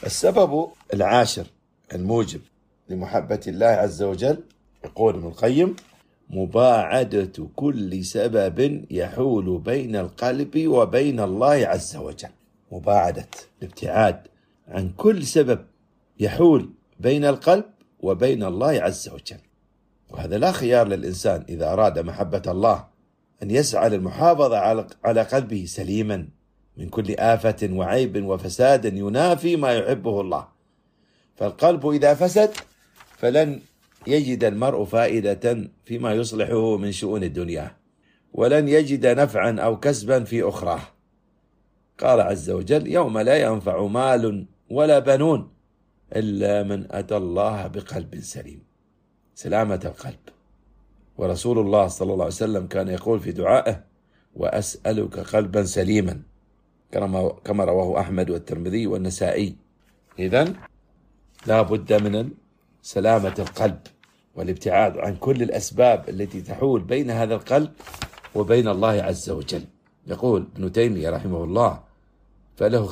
السبب العاشر الموجب لمحبة الله عز وجل، يقول ابن القيم: مباعدة كل سبب يحول بين القلب وبين الله عز وجل. مباعدة، الابتعاد عن كل سبب يحول بين القلب وبين الله عز وجل. وهذا لا خيار للإنسان إذا أراد محبة الله أن يسعى للمحافظة على قلبه سليما من كل آفة وعيب وفساد ينافي ما يحبه الله. فالقلب إذا فسد فلن يجد المرء فائدة فيما يصلحه من شؤون الدنيا، ولن يجد نفعا أو كسبا في أخراه. قال عز وجل: يوم لا ينفع مال ولا بنون إلا من أتى الله بقلب سليم. سلامة القلب. ورسول الله صلى الله عليه وسلم كان يقول في دعائه: وأسألك قلبا سليما، كما رواه أحمد والترمذي والنسائي. إذن لا بد من سلامة القلب والابتعاد عن كل الأسباب التي تحول بين هذا القلب وبين الله عز وجل. يقول ابن تيمية رحمه الله: فله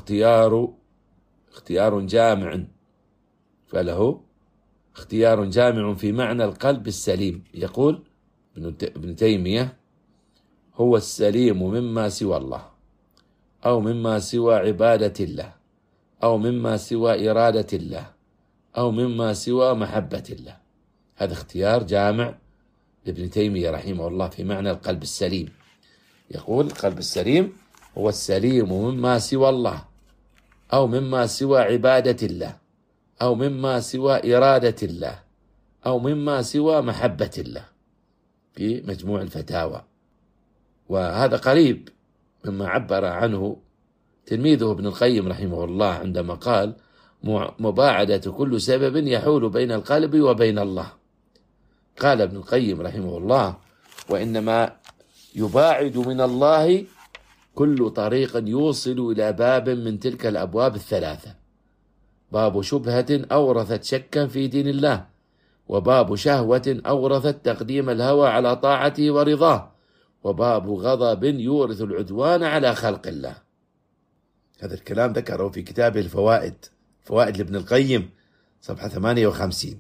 اختيار جامع في معنى القلب السليم. يقول ابن تيمية: هو السليم مما سوى الله، أو مما سوى عبادة الله، أو مما سوى إرادة الله، أو مما سوى محبة الله. هذا اختيار جامع لابن تيمية رحمه الله في معنى القلب السليم. يقول: القلب السليم هو السليم مما سوى الله، أو مما سوى عبادة الله، أو مما سوى إرادة الله، أو مما سوى محبة الله، في مجموع الفتاوى. وهذا قريب مما عبر عنه تلميذه ابن القيم رحمه الله عندما قال: مباعدة كل سبب يحول بين القلب وبين الله. قال ابن القيم رحمه الله: وإنما يباعد من الله كل طريق يوصل إلى باب من تلك الأبواب الثلاثة: باب شبهة أورثت شكا في دين الله، وباب شهوة أورثت تقديم الهوى على طاعته ورضاه، وباب غضب يورث العدوان على خلق الله. هذا الكلام ذكره في كتابه الفوائد لابن القيم صفحة 58،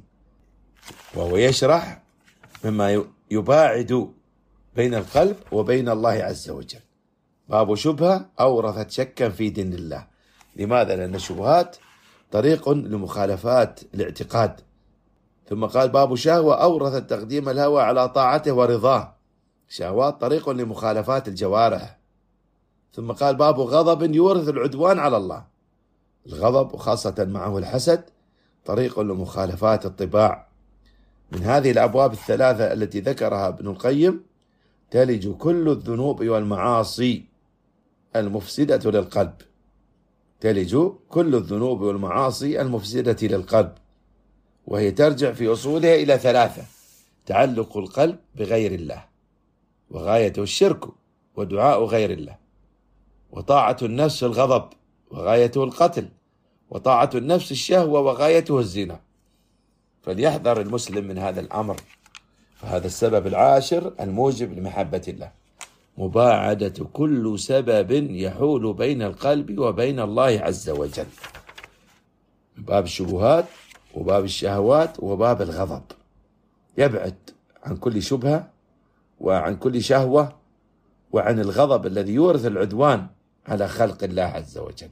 وهو يشرح مما يباعد بين القلب وبين الله عز وجل. باب شبهة أورثت شكا في دين الله. لماذا؟ لأن الشبهات طريق لمخالفات الاعتقاد. ثم قال: باب شهوة أورثت تقديم الهوى على طاعته ورضاه. شهوات طريق لمخالفات الجوارح. ثم قال: باب غضب يورث العدوان على الله. الغضب وخاصة معه الحسد طريق لمخالفات الطباع. من هذه الأبواب الثلاثة التي ذكرها ابن القيم تلج كل الذنوب والمعاصي المفسدة للقلب. تلج كل الذنوب والمعاصي المفسدة للقلب، وهي ترجع في أصولها إلى ثلاثة: تعلق القلب بغير الله، وغايته الشرك ودعاء غير الله، وطاعة النفس الغضب وغايته القتل، وطاعة النفس الشهوة وغايته الزنا. فليحذر المسلم من هذا الأمر. فهذا السبب العاشر الموجب لمحبة الله: مباعدة كل سبب يحول بين القلب وبين الله عز وجل، باب الشبهات وباب الشهوات وباب الغضب. يبعد عن كل شبهة وعن كل شهوة وعن الغضب الذي يورث العدوان على خلق الله عز وجل.